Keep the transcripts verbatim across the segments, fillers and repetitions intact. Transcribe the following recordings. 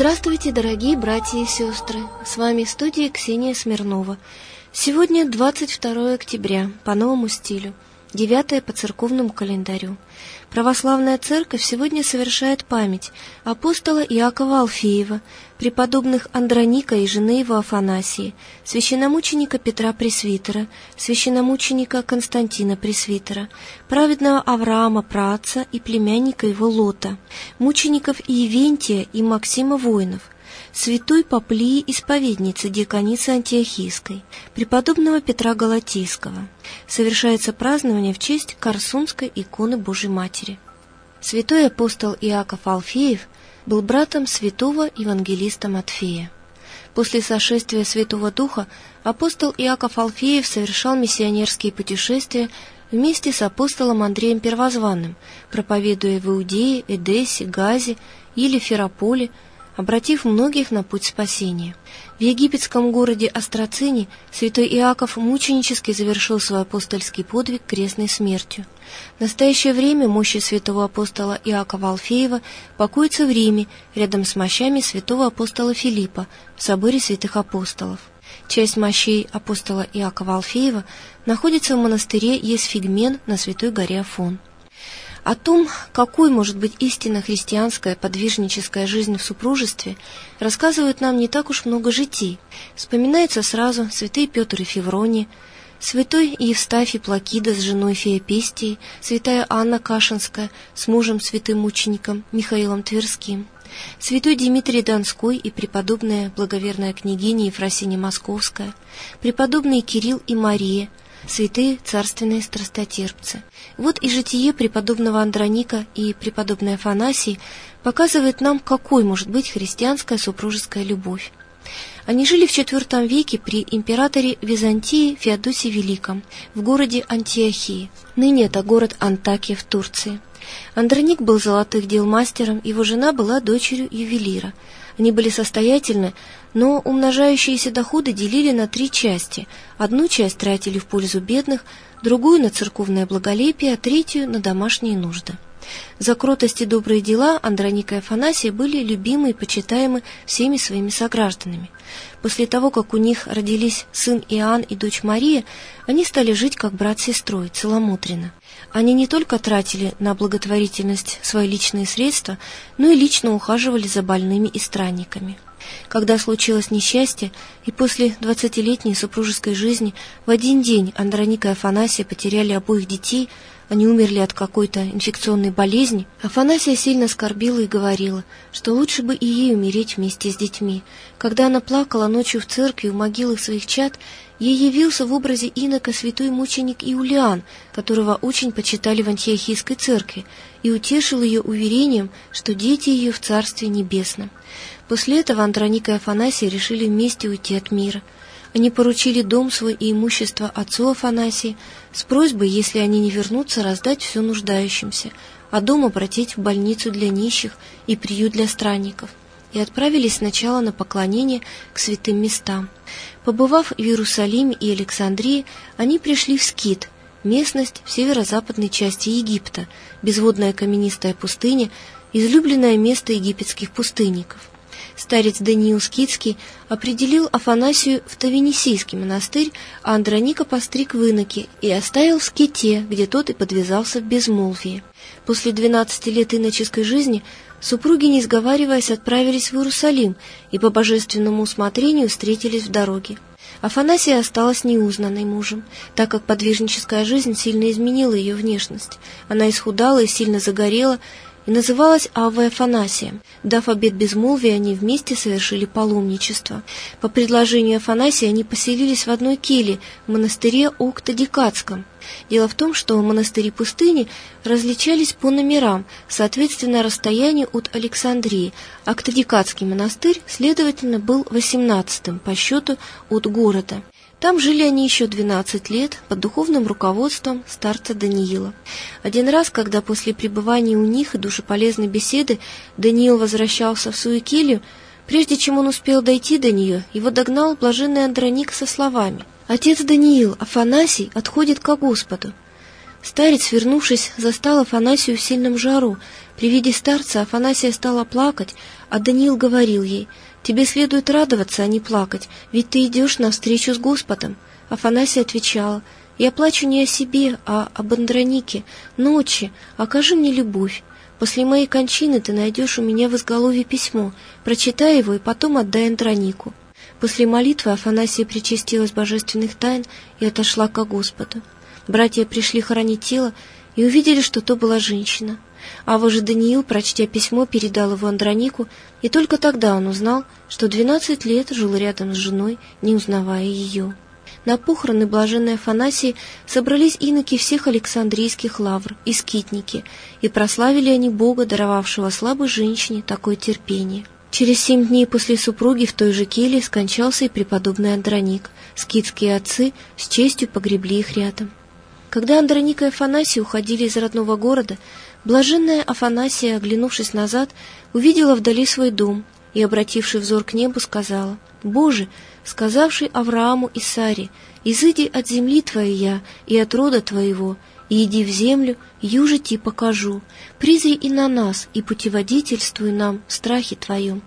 Здравствуйте, дорогие братья и сестры! С вами в студии Ксения Смирнова. Сегодня двадцать второе октября, по новому стилю, девятое по церковному календарю. Православная церковь сегодня совершает память апостола Иакова Алфеева, преподобных Андроника и жены его Афанасии, священномученика Петра Пресвитера, священномученика Константина Пресвитера, праведного Авраама праотца и племянника его Лота, мучеников Иевентия и Максима Воинов, святой Поплии исповедницы диаконицы Антиохийской, преподобного Петра Галатийского. Совершается празднование в честь Корсунской иконы Божьей Матери. Святой апостол Иаков Алфеев был братом святого евангелиста Матфея. После сошествия Святого Духа апостол Иаков Алфеев совершал миссионерские путешествия вместе с апостолом Андреем Первозванным, проповедуя в Иудее, Эдессе, Газе или Фераполе, обратив многих на путь спасения. В египетском городе Астроцине святой Иаков мученически завершил свой апостольский подвиг крестной смертью. В настоящее время мощи святого апостола Иакова Алфеева покоятся в Риме, рядом с мощами святого апостола Филиппа в соборе святых апостолов. Часть мощей апостола Иакова Алфеева находится в монастыре Есфигмен на Святой горе Афон. О том, какой может быть истинно христианская подвижническая жизнь в супружестве, рассказывают нам не так уж много житий. Вспоминаются сразу святые Петр и Феврония, святой Евстафий Плакида с женой Феопестией, святая Анна Кашинская с мужем святым мучеником Михаилом Тверским, святой Дмитрий Донской и преподобная благоверная княгиня Ефросиния Московская, преподобные Кирилл и Мария, святые царственные страстотерпцы. Вот и житие преподобного Андроника и преподобной Афанасии показывает нам, какой может быть христианская супружеская любовь. Они жили в четвёртом веке при императоре Византии Феодосии Великом в городе Антиохии. Ныне это город Антакия в Турции. Андроник был золотых дел мастером, его жена была дочерью ювелира. Они были состоятельны, но умножающиеся доходы делили на три части. Одну часть тратили в пользу бедных, другую на церковное благолепие, а третью на домашние нужды. За кротость и добрые дела Андроник и Афанасия были любимы и почитаемы всеми своими согражданами. После того, как у них родились сын Иоанн и дочь Мария, они стали жить как брат с сестрой, целомудренно. Они не только тратили на благотворительность свои личные средства, но и лично ухаживали за больными и странниками. Когда случилось несчастье, и после двадцатилетней супружеской жизни в один день Андроник и Афанасия потеряли обоих детей, они умерли от какой-то инфекционной болезни, Афанасия сильно скорбила и говорила, что лучше бы и ей умереть вместе с детьми. Когда она плакала ночью в церкви у могилы своих чад, ей явился в образе инока святой мученик Иулиан, которого очень почитали в Антиохийской церкви, и утешил ее уверением, что дети ее в Царстве Небесном. После этого Андроник и Афанасия решили вместе уйти от мира. Они поручили дом свой и имущество отцу Афанасии с просьбой, если они не вернутся, раздать все нуждающимся, а дом обратить в больницу для нищих и приют для странников, и отправились сначала на поклонение к святым местам. Побывав в Иерусалиме и Александрии, они пришли в Скит, местность в северо-западной части Египта, безводная каменистая пустыня, излюбленное место египетских пустынников. Старец Даниил Скитский определил Афанасию в Тавенисийский монастырь, а Андроника постриг в иноке и оставил в Ските, где тот и подвязался в безмолвии. После двенадцати лет иноческой жизни супруги, не сговариваясь, отправились в Иерусалим и по божественному усмотрению встретились в дороге. Афанасия осталась неузнанной мужем, так как подвижническая жизнь сильно изменила ее внешность. Она исхудала и сильно загорела, и называлась Аввой Афанасием. Дав обет безмолвия, они вместе совершили паломничество. По предложению Афанасия они поселились в одной келье в монастыре Октодикатском. Дело в том, что монастыри пустыни различались по номерам, соответственно расстоянию от Александрии. Октодикатский монастырь, следовательно, был восемнадцатым по счету от города. Там жили они еще двенадцать лет под духовным руководством старца Даниила. Один раз, когда после пребывания у них и душеполезной беседы Даниил возвращался в свою келью, прежде чем он успел дойти до нее, его догнал блаженный Андроник со словами: «Отец Даниил, Афанасий отходит ко Господу». Старец, вернувшись, застал Афанасию в сильном жару. При виде старца Афанасия стала плакать, а Даниил говорил ей: «Тебе следует радоваться, а не плакать, ведь ты идешь навстречу с Господом». Афанасия отвечала: «Я плачу не о себе, а об Андронике. Ночи, окажи мне любовь. После моей кончины ты найдешь у меня в изголовье письмо, прочитай его и потом отдай Андронику». После молитвы Афанасия причастилась божественных тайн и отошла ко Господу. Братья пришли хоронить тело и увидели, что то была женщина. Ава же Даниил, прочтя письмо, передал его Андронику, и только тогда он узнал, что двенадцать лет жил рядом с женой, не узнавая ее. На похороны блаженной Афанасии собрались иноки всех Александрийских лавр и скитники, и прославили они Бога, даровавшего слабой женщине такое терпение. Через семь дней после супруги в той же келье скончался и преподобный Андроник. Скитские отцы с честью погребли их рядом. Когда Андроник и Афанасий уходили из родного города, блаженная Афанасия, оглянувшись назад, увидела вдали свой дом и, обративший взор к небу, сказала: «Боже, сказавший Аврааму и Саре: изыди от земли твоей я и от рода твоего, и иди в землю, юже ти покажу, призри и на нас, и путеводительствуй нам в страхе твоем».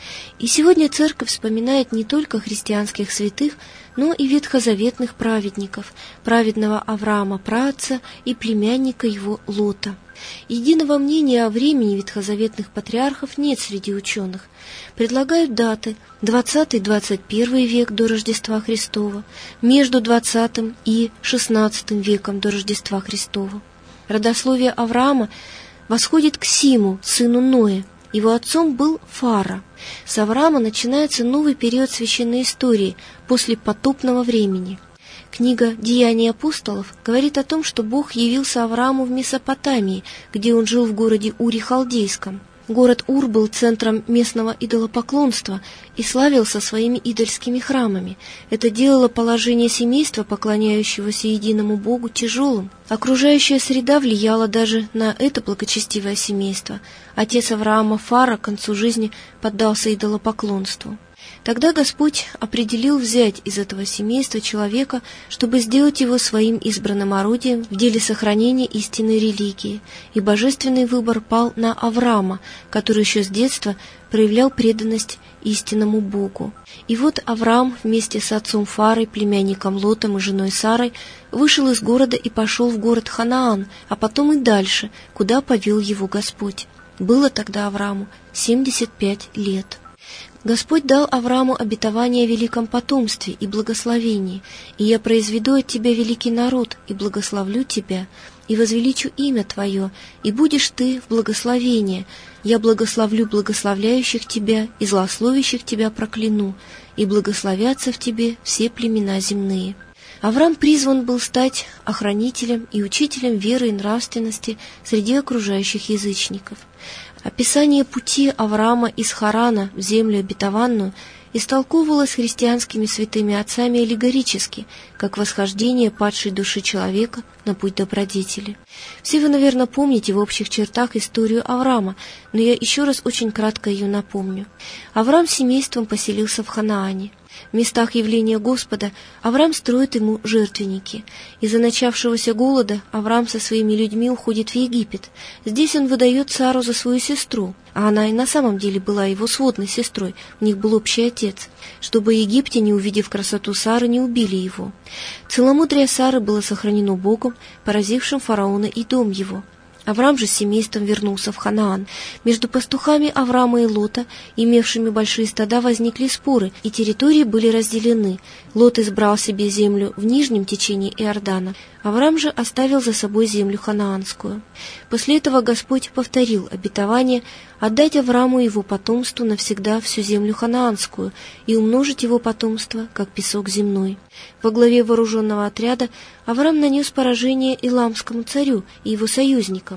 И сегодня Церковь вспоминает не только христианских святых, но и ветхозаветных праведников, праведного Авраама праотца и племянника его Лота. Единого мнения о времени ветхозаветных патриархов нет среди ученых. Предлагают даты двадцатый-двадцать первый век до Рождества Христова, между двадцатым и шестнадцатым веком до Рождества Христова. Родословие Авраама восходит к Симу, сыну Ноя. Его отцом был Фара. С Авраама начинается новый период священной истории после потопного времени. Книга «Деяния апостолов» говорит о том, что Бог явился Аврааму в Месопотамии, где он жил в городе Уре Халдейском. Город Ур был центром местного идолопоклонства и славился своими идольскими храмами. Это делало положение семейства, поклоняющегося единому Богу, тяжелым. Окружающая среда влияла даже на это благочестивое семейство. Отец Авраама Фара к концу жизни поддался идолопоклонству. Тогда Господь определил взять из этого семейства человека, чтобы сделать его своим избранным орудием в деле сохранения истинной религии, и божественный выбор пал на Авраама, который еще с детства проявлял преданность истинному Богу. И вот Авраам вместе с отцом Фарой, племянником Лотом и женой Сарой вышел из города и пошел в город Ханаан, а потом и дальше, куда повел его Господь. Было тогда Аврааму семьдесят пять лет. Господь дал Аврааму обетование о великом потомстве и благословении: «И я произведу от тебя великий народ, и благословлю тебя, и возвеличу имя твое, и будешь ты в благословении. Я благословлю благословляющих тебя, и злословящих тебя прокляну, и благословятся в тебе все племена земные». Авраам призван был стать охранителем и учителем веры и нравственности среди окружающих язычников. Описание пути Авраама из Харана в землю обетованную истолковывалось христианскими святыми отцами аллегорически, как восхождение падшей души человека на путь добродетели. Все вы, наверное, помните в общих чертах историю Авраама, но я еще раз очень кратко ее напомню. Авраам с семейством поселился в Ханаане. В местах явления Господа Авраам строит ему жертвенники. Из-за начавшегося голода Авраам со своими людьми уходит в Египет. Здесь он выдает Сару за свою сестру, а она и на самом деле была его сводной сестрой, у них был общий отец, чтобы египтяне, увидев красоту Сары, не убили его. Целомудрие Сары было сохранено Богом, поразившим фараона и дом его. Авраам же с семейством вернулся в Ханаан. Между пастухами Авраама и Лота, имевшими большие стада, возникли споры, и территории были разделены. Лот избрал себе землю в нижнем течении Иордана, Авраам же оставил за собой землю ханаанскую. После этого Господь повторил обетование отдать Аврааму и его потомству навсегда всю землю ханаанскую и умножить его потомство, как песок земной. Во главе вооруженного отряда Авраам нанес поражение Иламскому царю и его союзникам.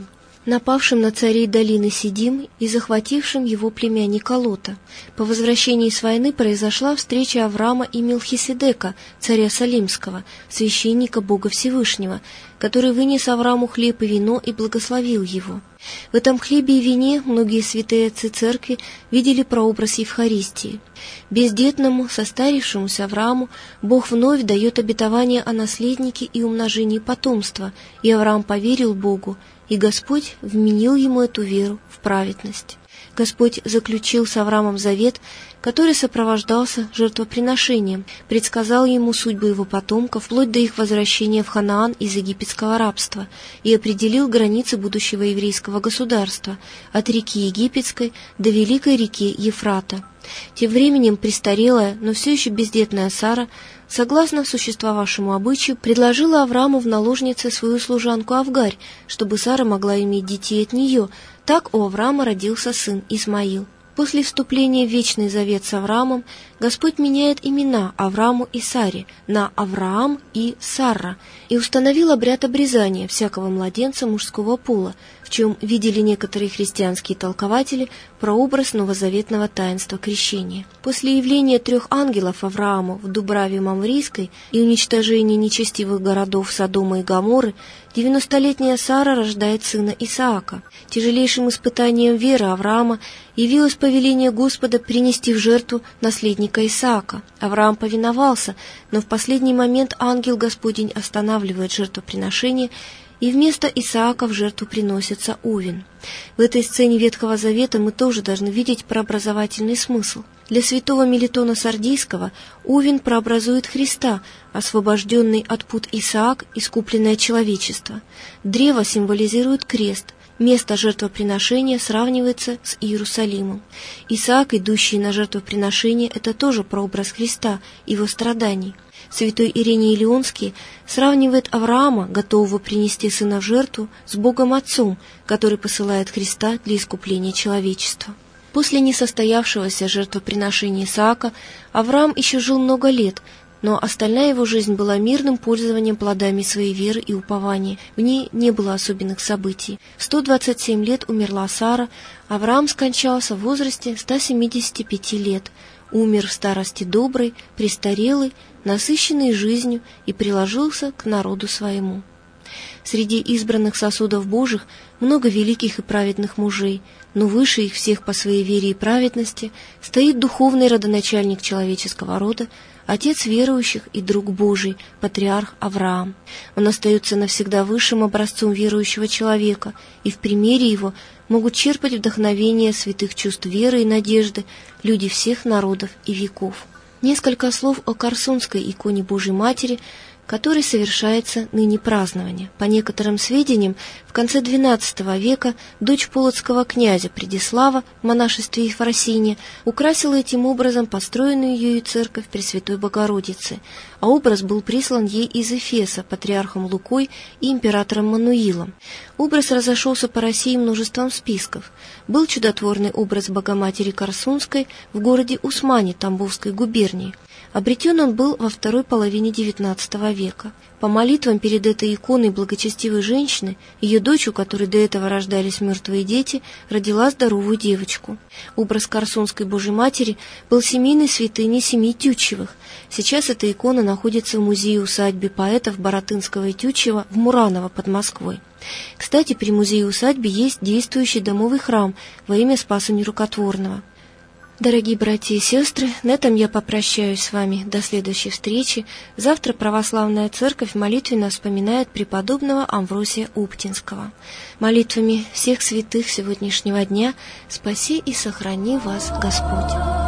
напавшим на царей долины Сидим и захватившим его племянника Лота. По возвращении с войны произошла встреча Авраама и Мелхиседека, царя Салимского, священника Бога Всевышнего, который вынес Аврааму хлеб и вино и благословил его. В этом хлебе и вине многие святые отцы церкви видели прообраз Евхаристии. Бездетному, состарившемуся Аврааму Бог вновь дает обетование о наследнике и умножении потомства, и Авраам поверил Богу, и Господь вменил ему эту веру в праведность. Господь заключил с Авраамом завет, который сопровождался жертвоприношением, предсказал ему судьбу его потомков вплоть до их возвращения в Ханаан из египетского рабства и определил границы будущего еврейского государства от реки Египетской до великой реки Ефрата. Тем временем престарелая, но все еще бездетная Сара, согласно существовавшему обычаю, предложила Аврааму в наложнице свою служанку Авгарь, чтобы Сара могла иметь детей от нее. Так у Авраама родился сын Исмаил. После вступления в Вечный Завет с Авраамом Господь меняет имена Аврааму и Саре на Авраам и Сарра и установил обряд обрезания всякого младенца мужского пола, в чем видели некоторые христианские толкователи прообраз новозаветного таинства крещения. После явления трех ангелов Аврааму в Дубраве Мамрийской и уничтожения нечестивых городов Содома и Гоморры, девяностолетняя Сара рождает сына Исаака. Тяжелейшим испытанием веры Авраама явилось повеление Господа принести в жертву наследника Исаака. Авраам повиновался, но в последний момент ангел Господень останавливает жертвоприношение, и вместо Исаака в жертву приносится Овен. В этой сцене Ветхого Завета мы тоже должны видеть преобразовательный смысл. Для святого Мелитона Сардийского Овен прообразует Христа, освобожденный от пут Исаак, искупленное человечество. Древо символизирует крест. Место жертвоприношения сравнивается с Иерусалимом. Исаак, идущий на жертвоприношение, это тоже прообраз Христа, его страданий. Святой Ириней Леонский сравнивает Авраама, готового принести сына в жертву, с Богом Отцом, который посылает Христа для искупления человечества. После несостоявшегося жертвоприношения Исаака Авраам еще жил много лет, но остальная его жизнь была мирным пользованием плодами своей веры и упования. В ней не было особенных событий. В сто двадцать семь лет умерла Сара, Авраам скончался в возрасте ста семидесяти пяти лет. Умер в старости доброй, престарелый, насыщенный жизнью и приложился к народу своему. Среди избранных сосудов Божьих много великих и праведных мужей, но выше их всех по своей вере и праведности стоит духовный родоначальник человеческого рода, отец верующих и друг Божий, патриарх Авраам. Он остается навсегда высшим образцом верующего человека, и в примере его могут черпать вдохновение святых чувств веры и надежды люди всех народов и веков. Несколько слов о Корсунской иконе Божьей Матери, которой совершается ныне празднование. По некоторым сведениям, в конце двенадцатого века дочь полоцкого князя Предислава в монашестве Ефросинья украсила этим образом построенную ею церковь Пресвятой Богородицы, а образ был прислан ей из Эфеса патриархом Лукой и императором Мануилом. Образ разошелся по России множеством списков. Был чудотворный образ Богоматери Корсунской в городе Усмане Тамбовской губернии. Обретен он был во второй половине девятнадцатого века. По молитвам перед этой иконой благочестивой женщины, ее дочь, у которой до этого рождались мертвые дети, родила здоровую девочку. Образ Корсунской Божьей Матери был семейной святыней семьи Тютчевых. Сейчас эта икона находится в музее-усадьбе поэтов Баратынского и Тютчева в Мураново под Москвой. Кстати, при музее-усадьбе есть действующий домовый храм во имя Спаса Нерукотворного. Дорогие братья и сестры, на этом я попрощаюсь с вами до следующей встречи. Завтра Православная Церковь молитвенно вспоминает преподобного Амвросия Уптинского. Молитвами всех святых сегодняшнего дня спаси и сохрани вас Господь.